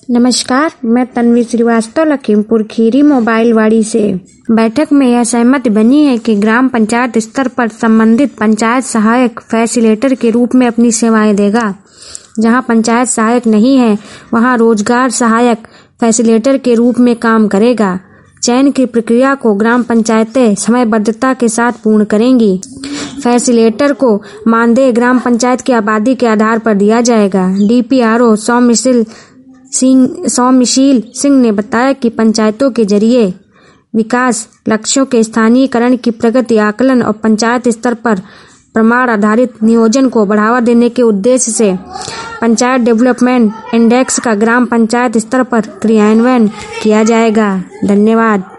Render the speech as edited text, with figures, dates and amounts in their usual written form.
नमस्कार, मैं तन्वी श्रीवास्तव लखीमपुर खीरी मोबाइल वाड़ी से। बैठक में यह सहमति बनी है कि ग्राम पंचायत स्तर पर संबंधित पंचायत सहायक फैसिलिटेटर के रूप में अपनी सेवाएं देगा। जहां पंचायत सहायक नहीं है, वहां रोजगार सहायक फैसिलिटेटर के रूप में काम करेगा। चयन की प्रक्रिया को ग्राम पंचायतें समयबद्धता के साथ पूर्ण करेंगी। फैसिलिटेटर को मानदेय ग्राम पंचायत की आबादी के आधार पर दिया जाएगा। DPRO सौमशील सिंह ने बताया कि पंचायतों के जरिए विकास लक्ष्यों के स्थानीयकरण की प्रगति आकलन और पंचायत स्तर पर प्रमाण आधारित नियोजन को बढ़ावा देने के उद्देश्य से पंचायत डेवलपमेंट इंडेक्स का ग्राम पंचायत स्तर पर क्रियान्वयन किया जाएगा। धन्यवाद।